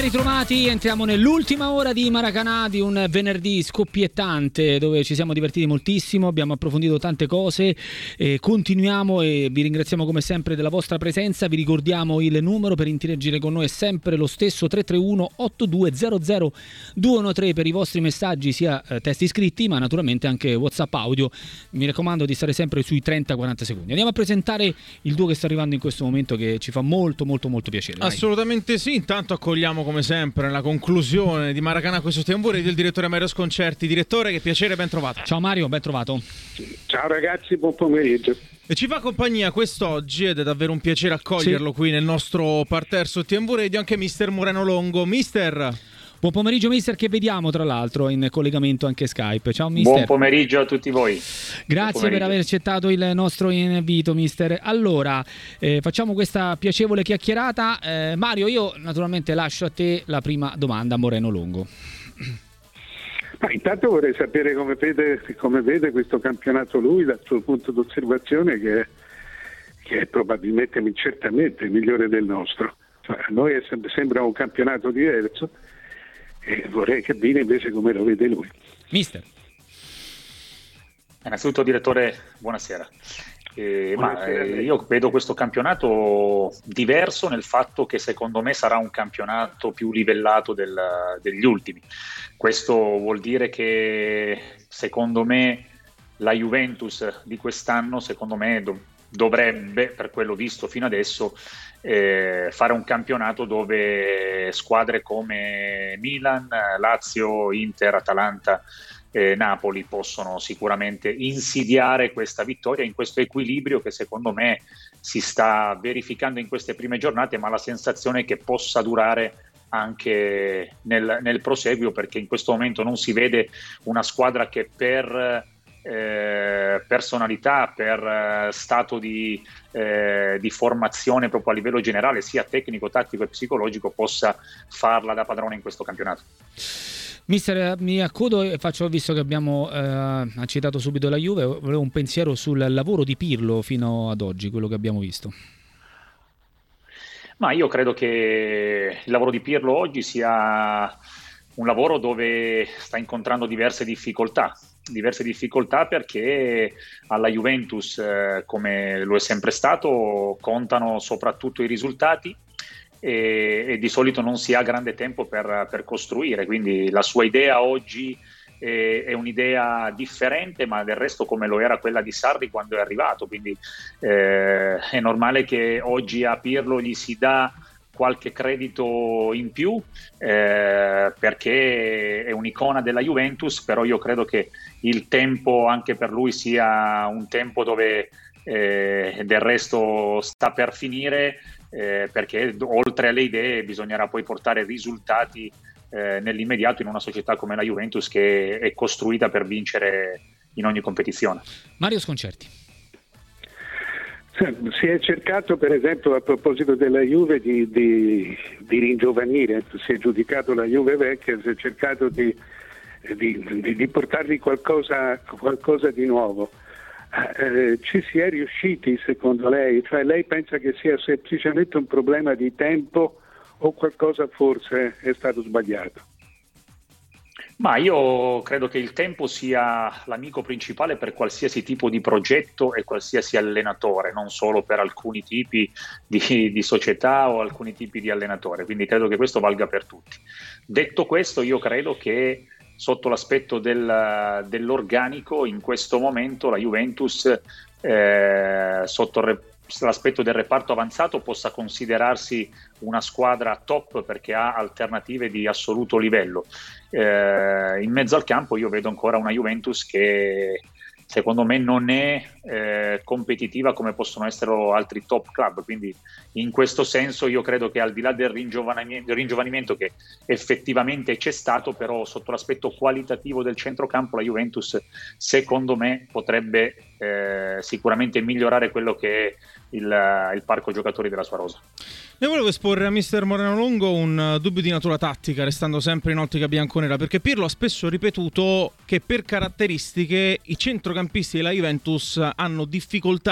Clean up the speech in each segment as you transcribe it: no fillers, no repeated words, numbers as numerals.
Ben ritrovati, entriamo nell'ultima ora di Maracanã di un venerdì scoppiettante dove ci siamo divertiti moltissimo, abbiamo approfondito tante cose, continuiamo e vi ringraziamo come sempre della vostra presenza. Vi ricordiamo il numero per interagire con noi è sempre lo stesso, 331-8200-213 per i vostri messaggi sia testi scritti ma naturalmente anche WhatsApp audio. Mi raccomando di stare sempre sui 30-40 secondi. Andiamo a presentare il duo che sta arrivando in questo momento, che ci fa molto piacere. Vai. Assolutamente sì, intanto accogliamo come sempre nella conclusione di Maracanã questo tempo del direttore Mario Sconcerti. Direttore, che piacere, ben trovato. Ciao Mario, ben trovato. Ciao ragazzi, buon pomeriggio. E ci fa compagnia quest'oggi ed è davvero un piacere accoglierlo qui nel nostro parterre su TMV Radio anche mister Moreno Longo. Mister, buon pomeriggio mister, che vediamo tra l'altro in collegamento anche Skype. Ciao mister. Buon pomeriggio a tutti voi. Grazie per aver accettato il nostro invito mister. Allora, facciamo questa piacevole chiacchierata. Mario, io naturalmente lascio a te la prima domanda, Moreno Longo. Ma intanto vorrei sapere come vede questo campionato lui dal suo punto d'osservazione, che è probabilmente, certamente migliore del nostro. Cioè, a noi sembra un campionato diverso e vorrei capire invece come lo vede lui. Mister. Innanzitutto direttore, buonasera. Io vedo questo campionato diverso nel fatto che secondo me sarà un campionato più livellato degli ultimi. Questo vuol dire che secondo me la Juventus di quest'anno dovrebbe, per quello visto fino adesso, fare un campionato dove squadre come Milan, Lazio, Inter, Atalanta, Napoli possono sicuramente insidiare questa vittoria in questo equilibrio che secondo me si sta verificando in queste prime giornate, ma la sensazione è che possa durare anche nel proseguio, perché in questo momento non si vede una squadra che per personalità, per stato di formazione proprio a livello generale, sia tecnico, tattico e psicologico, possa farla da padrone in questo campionato. Mister, mi accodo e faccio, visto che abbiamo citato subito la Juve, volevo un pensiero sul lavoro di Pirlo fino ad oggi, quello che abbiamo visto. Ma io credo che il lavoro di Pirlo oggi sia un lavoro dove sta incontrando diverse difficoltà perché alla Juventus, come lo è sempre stato, contano soprattutto i risultati e di solito non si ha grande tempo per costruire, quindi la sua idea oggi è un'idea differente, ma del resto come lo era quella di Sarri quando è arrivato, quindi è normale che oggi a Pirlo gli si dà qualche credito in più perché è un'icona della Juventus, però io credo che il tempo anche per lui sia un tempo dove del resto sta per finire, perché oltre alle idee bisognerà poi portare risultati nell'immediato in una società come la Juventus, che è costruita per vincere in ogni competizione. Mario Sconcerti. Si è cercato, per esempio, a proposito della Juve di ringiovanire, si è giudicato la Juve vecchia, si è cercato di portargli qualcosa di nuovo. Ci si è riusciti secondo lei? Cioè lei pensa che sia semplicemente un problema di tempo o qualcosa forse è stato sbagliato? Ma io credo che il tempo sia l'amico principale per qualsiasi tipo di progetto e qualsiasi allenatore, non solo per alcuni tipi di società o alcuni tipi di allenatore, quindi credo che questo valga per tutti. Detto questo, io credo che sotto l'aspetto dell'organico in questo momento la Juventus sotto l'aspetto del reparto avanzato possa considerarsi una squadra top, perché ha alternative di assoluto livello. In mezzo al campo io vedo ancora una Juventus che secondo me non è competitiva come possono essere altri top club, quindi in questo senso io credo che al di là del ringiovanimento che effettivamente c'è stato, però sotto l'aspetto qualitativo del centrocampo la Juventus secondo me potrebbe sicuramente migliorare quello che è il parco giocatori della sua rosa. Ne volevo esporre a mister Moreno Longo un dubbio di natura tattica, restando sempre in ottica bianconera, perché Pirlo ha spesso ripetuto che per caratteristiche i centrocampisti della Juventus hanno difficoltà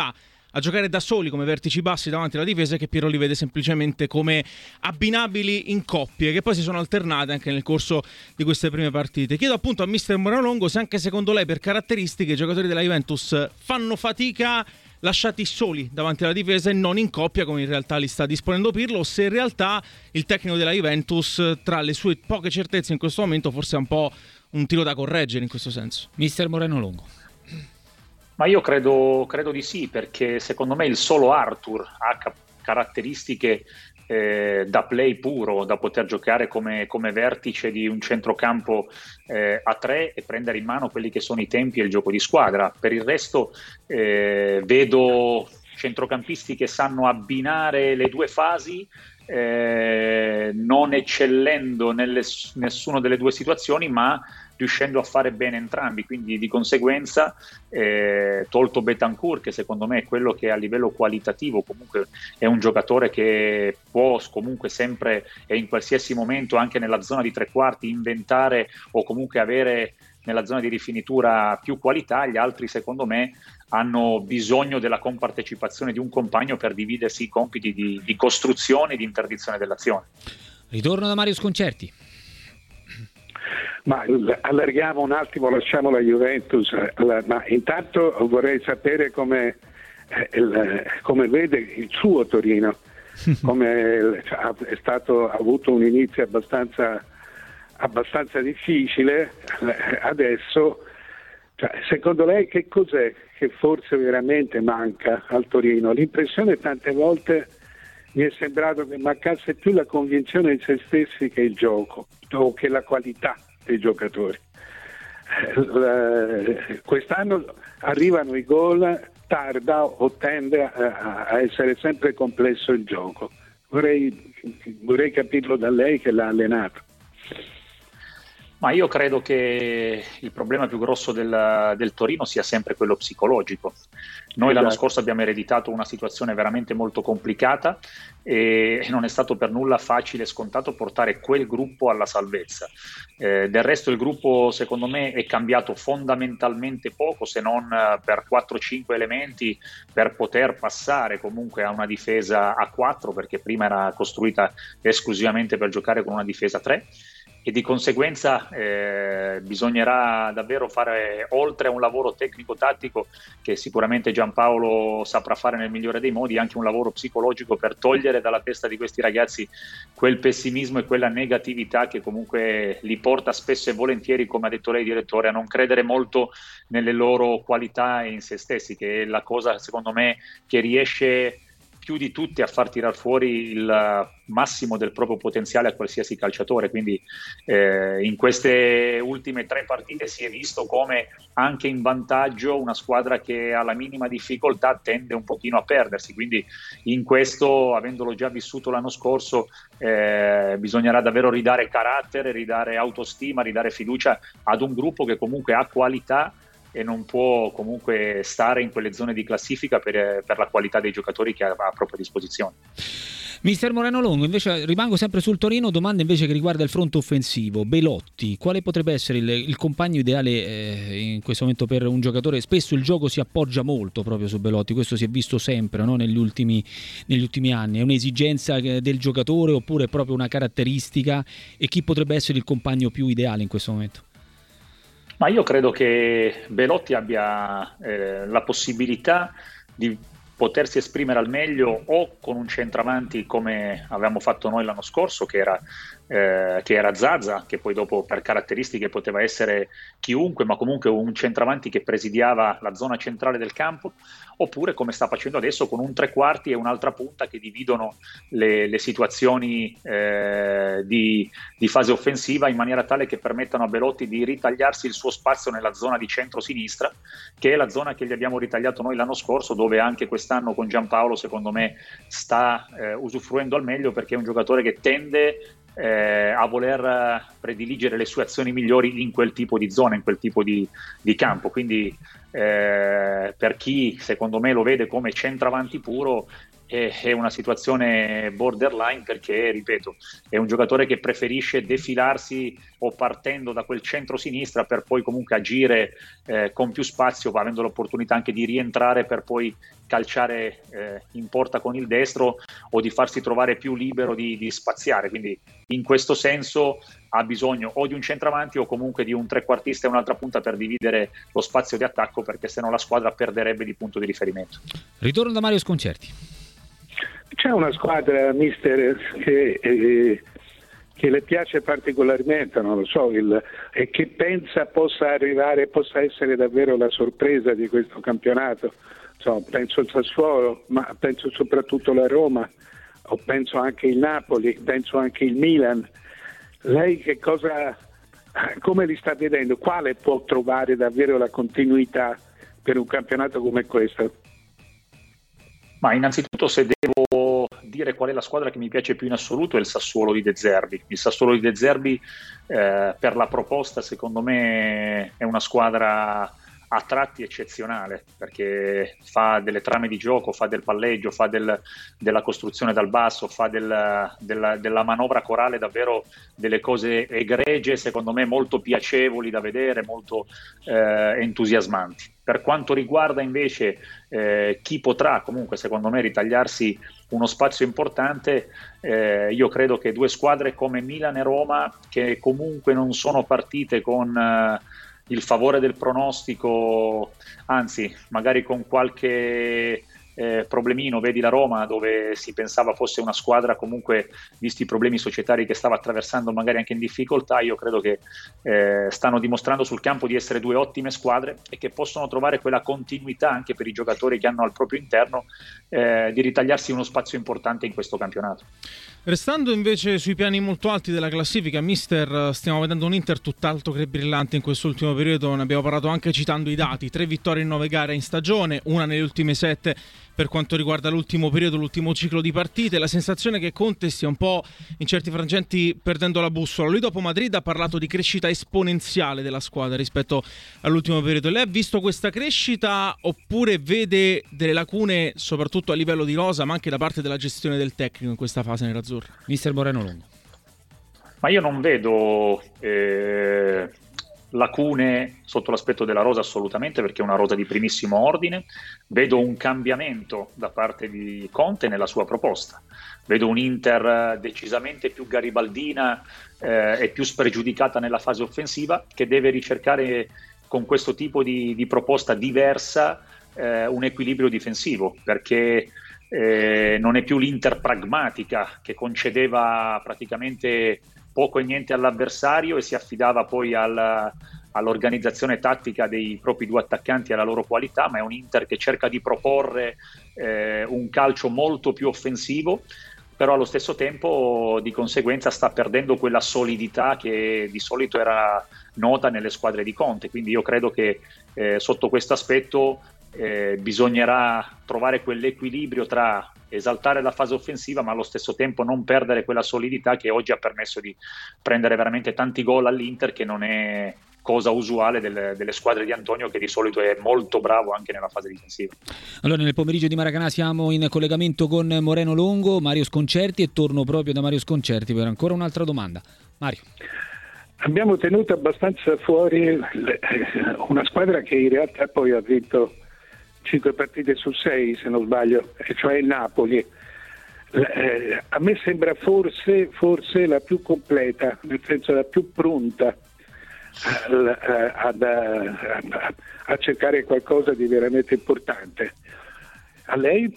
a giocare da soli come vertici bassi davanti alla difesa e che Piero li vede semplicemente come abbinabili in coppie, che poi si sono alternate anche nel corso di queste prime partite. Chiedo appunto a mister Moreno se anche secondo lei, per caratteristiche, i giocatori della Juventus fanno fatica lasciati soli davanti alla difesa e non in coppia come in realtà li sta disponendo Pirlo, o se in realtà il tecnico della Juventus, tra le sue poche certezze in questo momento, forse è un po' un tiro da correggere in questo senso. Mister Moreno Longo. Ma io credo di sì, perché secondo me il solo Arthur ha caratteristiche da play puro, da poter giocare come vertice di un centrocampo a tre e prendere in mano quelli che sono i tempi e il gioco di squadra. Per il resto vedo centrocampisti che sanno abbinare le due fasi, non eccellendo nessuna delle due situazioni, ma riuscendo a fare bene entrambi, quindi di conseguenza tolto Bentancur, che secondo me è quello che a livello qualitativo comunque è un giocatore che può comunque sempre e in qualsiasi momento, anche nella zona di tre quarti, inventare o comunque avere nella zona di rifinitura più qualità. Gli altri secondo me hanno bisogno della compartecipazione di un compagno per dividersi i compiti di costruzione e di interdizione dell'azione. Ritorno da Mario Sconcerti. Ma allarghiamo un attimo, lasciamo la Juventus, ma intanto vorrei sapere come vede il suo Torino, come ha avuto un inizio abbastanza difficile adesso. Secondo lei che cos'è che forse veramente manca al Torino? L'impressione tante volte mi è sembrato che mancasse più la convinzione in se stessi che il gioco o che la qualità dei giocatori. Quest'anno arrivano i gol, tarda o tende a essere sempre complesso il gioco. Vorrei capirlo da lei che l'ha allenato. Ma io credo che il problema più grosso del Torino sia sempre quello psicologico. Noi l'anno scorso abbiamo ereditato una situazione veramente molto complicata e non è stato per nulla facile e scontato portare quel gruppo alla salvezza. Del resto il gruppo secondo me è cambiato fondamentalmente poco, se non per 4-5 elementi, per poter passare comunque a una difesa a 4, perché prima era costruita esclusivamente per giocare con una difesa a 3. E di conseguenza bisognerà davvero fare, oltre a un lavoro tecnico-tattico che sicuramente Giampaolo saprà fare nel migliore dei modi, anche un lavoro psicologico per togliere dalla testa di questi ragazzi quel pessimismo e quella negatività che comunque li porta spesso e volentieri, come ha detto lei direttore, a non credere molto nelle loro qualità e in se stessi, che è la cosa secondo me che riesce più di tutti a far tirar fuori il massimo del proprio potenziale a qualsiasi calciatore. Quindi in queste ultime 3 partite si è visto come anche in vantaggio una squadra che alla minima difficoltà tende un pochino a perdersi, quindi in questo, avendolo già vissuto l'anno scorso, bisognerà davvero ridare carattere, ridare autostima, ridare fiducia ad un gruppo che comunque ha qualità e non può comunque stare in quelle zone di classifica per la qualità dei giocatori che ha a propria disposizione. Mister Moreno Longo, invece rimango sempre sul Torino, domanda invece che riguarda il fronte offensivo. Belotti, quale potrebbe essere il compagno ideale in questo momento per un giocatore? Spesso il gioco si appoggia molto proprio su Belotti, questo si è visto sempre, no? negli ultimi anni. È un'esigenza del giocatore oppure è proprio una caratteristica? E chi potrebbe essere il compagno più ideale in questo momento? Ma io credo che Belotti abbia la possibilità di potersi esprimere al meglio o con un centravanti come avevamo fatto noi l'anno scorso, che era Zaza, che poi dopo per caratteristiche poteva essere chiunque, ma comunque un centravanti che presidiava la zona centrale del campo, oppure come sta facendo adesso con un tre quarti e un'altra punta che dividono le situazioni di fase offensiva in maniera tale che permettano a Belotti di ritagliarsi il suo spazio nella zona di centro-sinistra, che è la zona che gli abbiamo ritagliato noi l'anno scorso, dove anche quest'anno con Giampaolo secondo me sta usufruendo al meglio, perché è un giocatore che tende a voler prediligere le sue azioni migliori in quel tipo di zona, in quel tipo di campo. Quindi per chi secondo me lo vede come centravanti puro, è una situazione borderline, perché, ripeto, è un giocatore che preferisce defilarsi o partendo da quel centro-sinistra per poi comunque agire con più spazio, avendo l'opportunità anche di rientrare per poi calciare in porta con il destro, o di farsi trovare più libero di spaziare. Quindi in questo senso ha bisogno o di un centravanti o comunque di un trequartista e un'altra punta per dividere lo spazio di attacco, perché sennò la squadra perderebbe di punto di riferimento. Ritorno da Mario Sconcerti. C'è una squadra, mister, che le piace particolarmente, non lo so, e che pensa possa essere davvero la sorpresa di questo campionato. Penso il Sassuolo, ma penso soprattutto la Roma, o penso anche il Napoli, penso anche il Milan. Lei come li sta vedendo? Quale può trovare davvero la continuità per un campionato come questo? Ma innanzitutto, se devo dire qual è la squadra che mi piace più in assoluto, è il Sassuolo di De Zerbi. Il Sassuolo di De Zerbi, per la proposta, secondo me è una squadra a tratti eccezionale, perché fa delle trame di gioco, fa del palleggio, fa della costruzione dal basso, fa della manovra corale, davvero delle cose egregie, secondo me molto piacevoli da vedere, molto entusiasmanti. Per quanto riguarda invece chi potrà comunque, secondo me, ritagliarsi uno spazio importante, io credo che due squadre come Milan e Roma, che comunque non sono partite con il favore del pronostico, anzi magari con qualche problemino, vedi la Roma, dove si pensava fosse una squadra comunque, visti i problemi societari che stava attraversando, magari anche in difficoltà. Io credo che stanno dimostrando sul campo di essere due ottime squadre e che possono trovare quella continuità anche per i giocatori che hanno al proprio interno di ritagliarsi uno spazio importante in questo campionato. Restando invece sui piani molto alti della classifica, mister, stiamo vedendo un Inter tutt'altro che brillante in quest'ultimo periodo. Ne abbiamo parlato anche citando i dati: 3 vittorie in 9 gare in stagione, una nelle ultime 7 per quanto riguarda l'ultimo periodo, l'ultimo ciclo di partite. La sensazione è che Conte stia un po' in certi frangenti perdendo la bussola. Lui dopo Madrid ha parlato di crescita esponenziale della squadra rispetto all'ultimo periodo. Lei ha visto questa crescita oppure vede delle lacune soprattutto a livello di rosa, ma anche da parte della gestione del tecnico in questa fase nerazzurra? Mister Moreno Longo. Ma io non vedo lacune sotto l'aspetto della rosa, assolutamente, perché è una rosa di primissimo ordine. Vedo un cambiamento da parte di Conte nella sua proposta. Vedo un Inter decisamente più garibaldina e più spregiudicata nella fase offensiva, che deve ricercare con questo tipo di proposta diversa un equilibrio difensivo, perché non è più l'Inter pragmatica che concedeva praticamente poco e niente all'avversario e si affidava poi all'organizzazione tattica dei propri due attaccanti e alla loro qualità, ma è un Inter che cerca di proporre un calcio molto più offensivo, però allo stesso tempo di conseguenza sta perdendo quella solidità che di solito era nota nelle squadre di Conte. Quindi io credo che sotto questo aspetto bisognerà trovare quell'equilibrio tra esaltare la fase offensiva ma allo stesso tempo non perdere quella solidità che oggi ha permesso di prendere veramente tanti gol all'Inter, che non è cosa usuale delle squadre di Antonio, che di solito è molto bravo anche nella fase difensiva. Allora, nel pomeriggio di Maracanà siamo in collegamento con Moreno Longo, Mario Sconcerti, e torno proprio da Mario Sconcerti per ancora un'altra domanda. Mario. Abbiamo tenuto abbastanza fuori una squadra che in realtà poi ha vinto 5 partite su 6, se non sbaglio, cioè il Napoli. A me sembra forse la più completa, nel senso la più pronta a cercare qualcosa di veramente importante. A lei?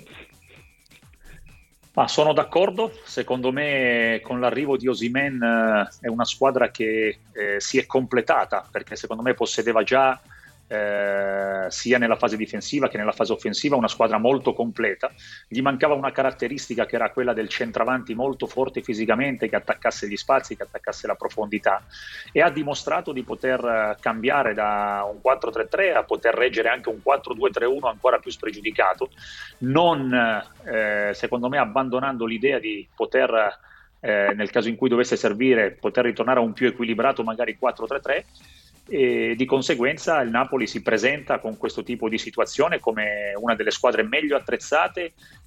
Ma sono d'accordo, secondo me con l'arrivo di Osimhen è una squadra che si è completata, perché secondo me possedeva già sia nella fase difensiva che nella fase offensiva una squadra molto completa. Gli mancava una caratteristica che era quella del centravanti molto forte fisicamente, che attaccasse gli spazi, che attaccasse la profondità, e ha dimostrato di poter cambiare da un 4-3-3 a poter reggere anche un 4-2-3-1 ancora più spregiudicato, non secondo me abbandonando l'idea di poter nel caso in cui dovesse servire poter ritornare a un più equilibrato magari 4-3-3. E di conseguenza il Napoli si presenta con questo tipo di situazione come una delle squadre meglio attrezzate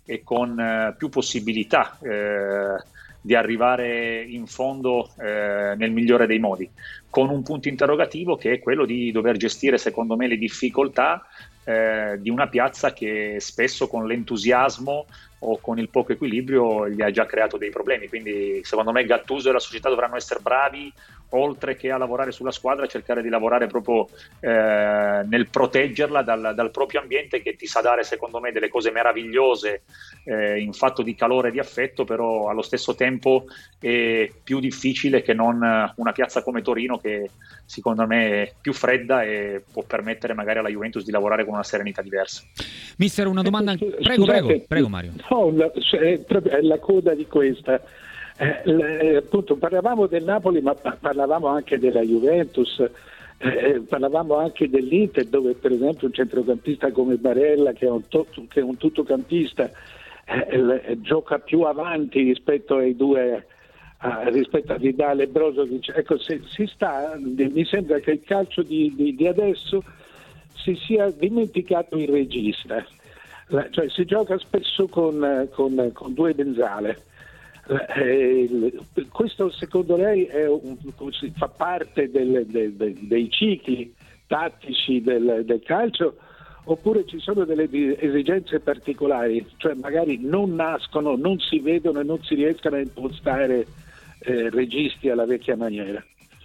e con più possibilità di arrivare in fondo nel migliore dei modi, con un punto interrogativo che è quello di dover gestire, secondo me, le difficoltà di una piazza che spesso con l'entusiasmo o con il poco equilibrio gli ha già creato dei problemi. Quindi secondo me Gattuso e la società dovranno essere bravi, oltre che a lavorare sulla squadra, cercare di lavorare proprio nel proteggerla dal proprio ambiente, che ti sa dare, secondo me, delle cose meravigliose in fatto di calore e di affetto, però allo stesso tempo è più difficile che non una piazza come Torino, che secondo me è più fredda e può permettere magari alla Juventus di lavorare con una serenità diversa. Mister, una domanda. Prego Mario. No, è proprio la coda di questa. Appunto, parlavamo del Napoli, ma parlavamo anche della Juventus, parlavamo anche dell'Inter, dove per esempio un centrocampista come Barella, che è un tuttocampista, gioca più avanti rispetto ai due, rispetto a Vidal e Brozovic. Ecco, mi sembra che il calcio di adesso si sia dimenticato il regista, cioè si gioca spesso con due mezzale. Questo secondo lei fa parte dei cicli tattici del calcio, oppure ci sono delle esigenze particolari, cioè magari non nascono, non si vedono e non si riescono a impostare registi alla vecchia maniera?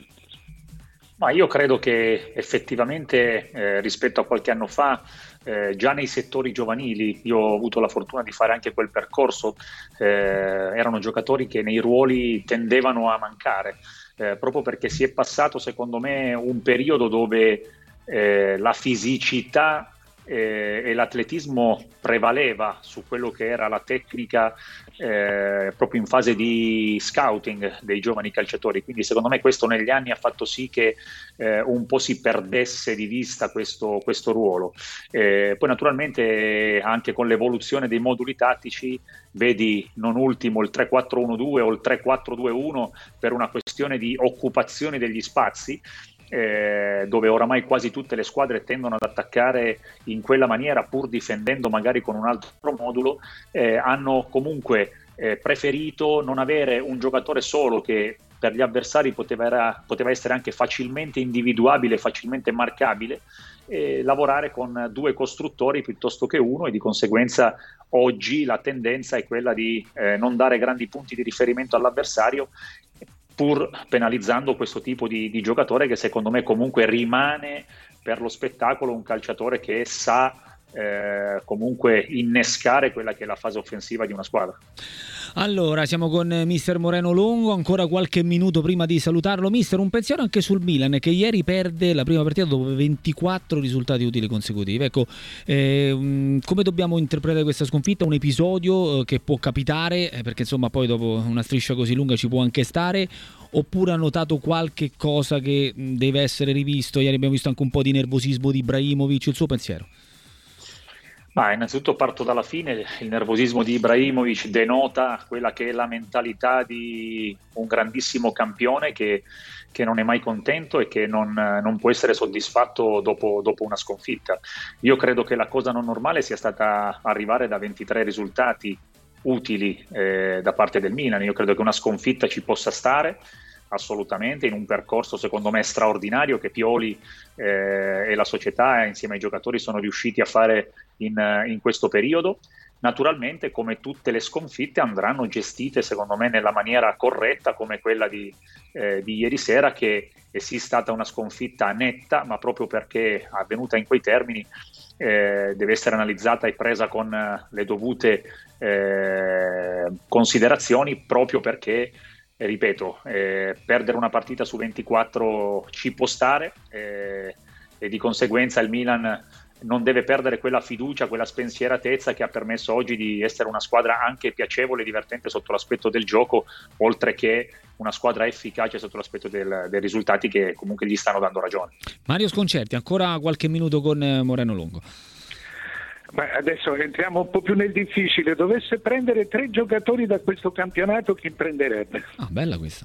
Ma io credo che effettivamente rispetto a qualche anno fa, già nei settori giovanili, io ho avuto la fortuna di fare anche quel percorso, erano giocatori che nei ruoli tendevano a mancare, proprio perché si è passato, secondo me, un periodo dove la fisicità e l'atletismo prevaleva su quello che era la tecnica proprio in fase di scouting dei giovani calciatori. Quindi secondo me questo negli anni ha fatto sì che un po' si perdesse di vista questo ruolo. Poi naturalmente anche con l'evoluzione dei moduli tattici, vedi non ultimo il 3-4-1-2 o il 3-4-2-1 per una questione di occupazione degli spazi, dove oramai quasi tutte le squadre tendono ad attaccare in quella maniera, pur difendendo magari con un altro modulo, hanno comunque preferito non avere un giocatore solo che per gli avversari poteva essere anche facilmente individuabile, facilmente marcabile, e lavorare con due costruttori piuttosto che uno, e di conseguenza oggi la tendenza è quella di non dare grandi punti di riferimento all'avversario, pur penalizzando questo tipo di giocatore, che secondo me comunque rimane per lo spettacolo un calciatore che sa comunque innescare quella che è la fase offensiva di una squadra. Allora, siamo con mister Moreno Longo, ancora qualche minuto prima di salutarlo. Mister, un pensiero anche sul Milan, che ieri perde la prima partita dopo 24 risultati utili consecutivi. Ecco, come dobbiamo interpretare questa sconfitta? Un episodio che può capitare, perché insomma poi dopo una striscia così lunga ci può anche stare, oppure ha notato qualche cosa che deve essere rivisto? Ieri abbiamo visto anche un po' di nervosismo di Ibrahimovic, il suo pensiero? Ma innanzitutto parto dalla fine. Il nervosismo di Ibrahimovic denota quella che è la mentalità di un grandissimo campione che non è mai contento e che non può essere soddisfatto dopo una sconfitta. Io credo che la cosa non normale sia stata arrivare da 23 risultati utili da parte del Milan. Io credo che una sconfitta ci possa stare assolutamente in un percorso secondo me straordinario che Pioli e la società insieme ai giocatori sono riusciti a fare in questo periodo. Naturalmente, come tutte le sconfitte, andranno gestite secondo me nella maniera corretta, come quella di ieri sera, che è sì stata una sconfitta netta, ma proprio perché avvenuta in quei termini deve essere analizzata e presa con le dovute considerazioni, proprio perché ripeto, perdere una partita su 24 ci può stare, e di conseguenza il Milan non deve perdere quella fiducia, quella spensieratezza che ha permesso oggi di essere una squadra anche piacevole e divertente sotto l'aspetto del gioco, oltre che una squadra efficace sotto l'aspetto dei risultati che comunque gli stanno dando ragione. Mario Sconcerti, ancora qualche minuto con Moreno Longo. Beh, adesso entriamo un po' più nel difficile. Dovesse prendere 3 giocatori da questo campionato, chi prenderebbe? Ah, bella questa.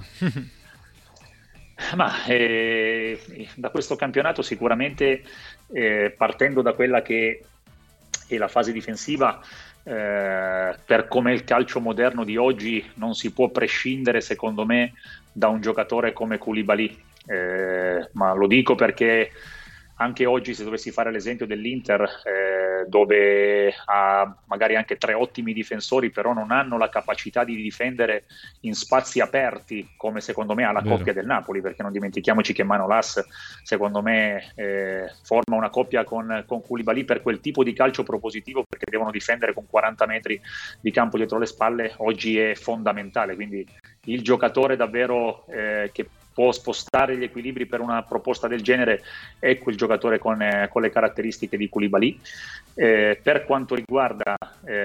Ma da questo campionato sicuramente partendo da quella che è la fase difensiva, per come il calcio moderno di oggi non si può prescindere, secondo me, da un giocatore come Koulibaly, ma lo dico perché anche oggi, se dovessi fare l'esempio dell'Inter, dove ha magari anche 3 ottimi difensori, però non hanno la capacità di difendere in spazi aperti, come secondo me ha la coppia del Napoli, perché non dimentichiamoci che Manolas, secondo me, forma una coppia con Koulibaly per quel tipo di calcio propositivo, perché devono difendere con 40 metri di campo dietro le spalle, oggi è fondamentale. Quindi il giocatore davvero che può spostare gli equilibri per una proposta del genere è quel giocatore con le caratteristiche di Koulibaly. Per quanto riguarda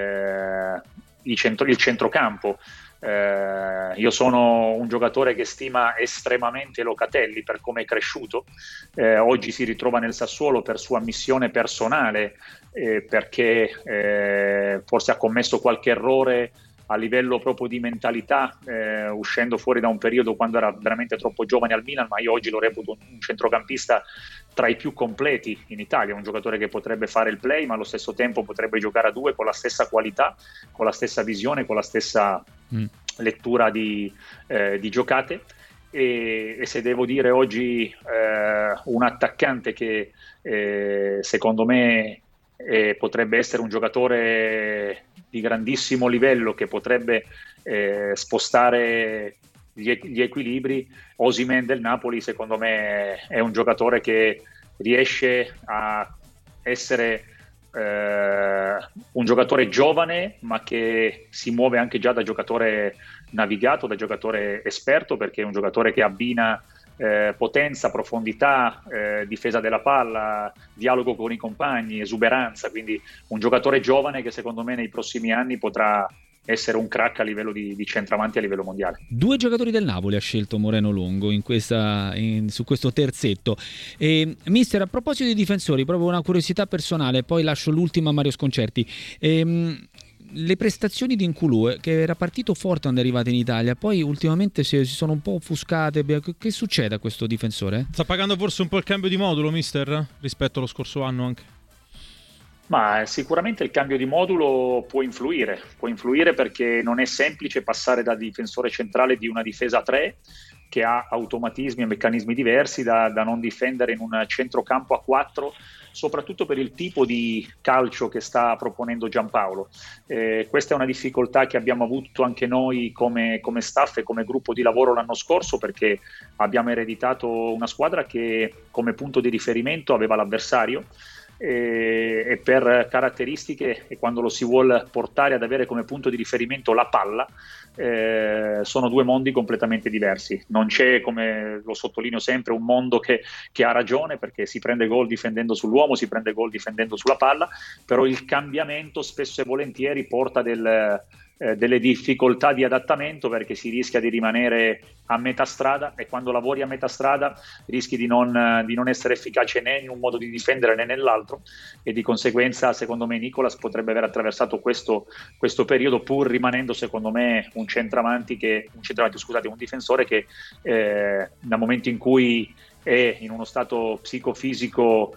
il centrocampo, io sono un giocatore che stima estremamente Locatelli per come è cresciuto. Oggi si ritrova nel Sassuolo per sua missione personale, perché forse ha commesso qualche errore a livello proprio di mentalità, uscendo fuori da un periodo quando era veramente troppo giovane al Milan, ma io oggi lo reputo un centrocampista tra i più completi in Italia, un giocatore che potrebbe fare il play, ma allo stesso tempo potrebbe giocare a 2 con la stessa qualità, con la stessa visione, con la stessa lettura di giocate. E se devo dire oggi un attaccante che secondo me potrebbe essere un giocatore di grandissimo livello, che potrebbe spostare gli equilibri, Osimhen del Napoli, secondo me è un giocatore che riesce a essere un giocatore giovane, ma che si muove anche già da giocatore navigato, da giocatore esperto, perché è un giocatore che abbina potenza, profondità, difesa della palla, dialogo con i compagni, esuberanza. Quindi un giocatore giovane che secondo me nei prossimi anni potrà essere un crack a livello di centravanti a livello mondiale. 2 giocatori del Napoli ha scelto Moreno Longo su questo terzetto. Mister, a proposito di difensori, proprio una curiosità personale, poi lascio l'ultima a Mario Sconcerti. Le prestazioni di N'Koulou, che era partito forte quando è arrivato in Italia, poi ultimamente si sono un po' offuscate. Che succede a questo difensore? Sta pagando forse un po' il cambio di modulo, mister, rispetto allo scorso anno anche? Ma sicuramente il cambio di modulo può influire perché non è semplice passare da difensore centrale di una difesa a 3, che ha automatismi e meccanismi diversi, da non difendere in un centrocampo a 4, soprattutto per il tipo di calcio che sta proponendo Giampaolo. Questa è una difficoltà che abbiamo avuto anche noi come staff e come gruppo di lavoro l'anno scorso, perché abbiamo ereditato una squadra che come punto di riferimento aveva l'avversario, e per caratteristiche, e quando lo si vuol portare ad avere come punto di riferimento la palla, sono 2 mondi completamente diversi. Non c'è, come lo sottolineo sempre, un mondo che ha ragione, perché si prende gol difendendo sull'uomo, si prende gol difendendo sulla palla, però il cambiamento spesso e volentieri porta delle difficoltà di adattamento, perché si rischia di rimanere a metà strada, e quando lavori a metà strada rischi di non essere efficace né in un modo di difendere né nell'altro, e di conseguenza secondo me Nicolas potrebbe aver attraversato questo periodo, pur rimanendo secondo me un difensore che dal momento in cui è in uno stato psicofisico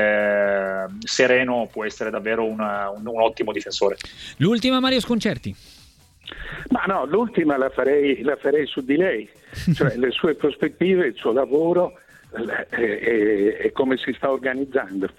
sereno può essere davvero un ottimo difensore. L'ultima, Mario Sconcerti. Ma no, l'ultima la farei su di lei, cioè le sue prospettive, il suo lavoro e come si sta organizzando.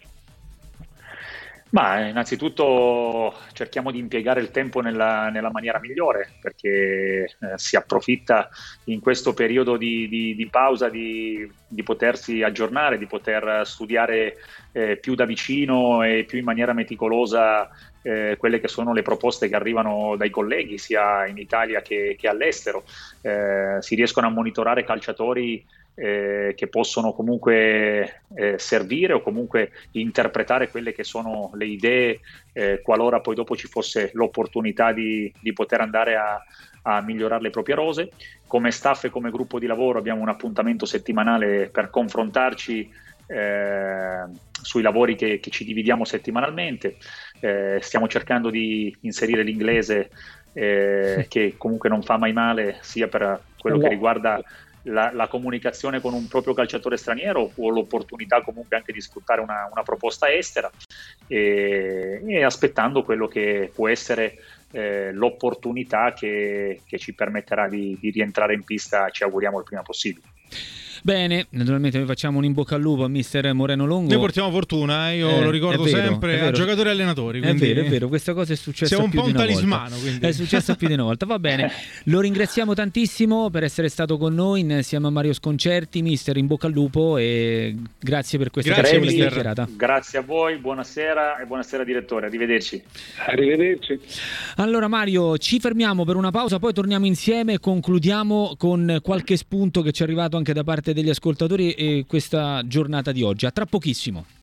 Ma innanzitutto cerchiamo di impiegare il tempo nella maniera migliore, perché si approfitta in questo periodo di pausa di potersi aggiornare, di poter studiare più da vicino e più in maniera meticolosa quelle che sono le proposte che arrivano dai colleghi sia in Italia che all'estero. Si riescono a monitorare calciatori che possono comunque servire o comunque interpretare quelle che sono le idee, qualora poi dopo ci fosse l'opportunità di poter andare a migliorare le proprie rose. Come staff e come gruppo di lavoro abbiamo un appuntamento settimanale per confrontarci sui lavori che ci dividiamo settimanalmente. Stiamo cercando di inserire l'inglese, che comunque non fa mai male, sia per quello che riguarda la comunicazione con un proprio calciatore straniero o l'opportunità comunque anche di sfruttare una proposta estera, e aspettando quello che può essere l'opportunità che ci permetterà di rientrare in pista, ci auguriamo il prima possibile. Bene, naturalmente noi facciamo un in bocca al lupo a mister Moreno Longo. Noi portiamo fortuna, io lo ricordo sempre a giocatori e allenatori. Quindi È vero, questa cosa è successa siamo più un po' di un una talismano. volta. Quindi. È successo più di una volta, va bene. Lo ringraziamo tantissimo per essere stato con noi insieme a Mario Sconcerti. Mister, in bocca al lupo e grazie per questa piacevole chiacchierata. Grazie a voi, buonasera e buonasera direttore, arrivederci. Arrivederci. Allora Mario, ci fermiamo per una pausa, poi torniamo insieme e concludiamo con qualche spunto che ci è arrivato anche da parte degli ascoltatori e questa giornata di oggi. A tra pochissimo.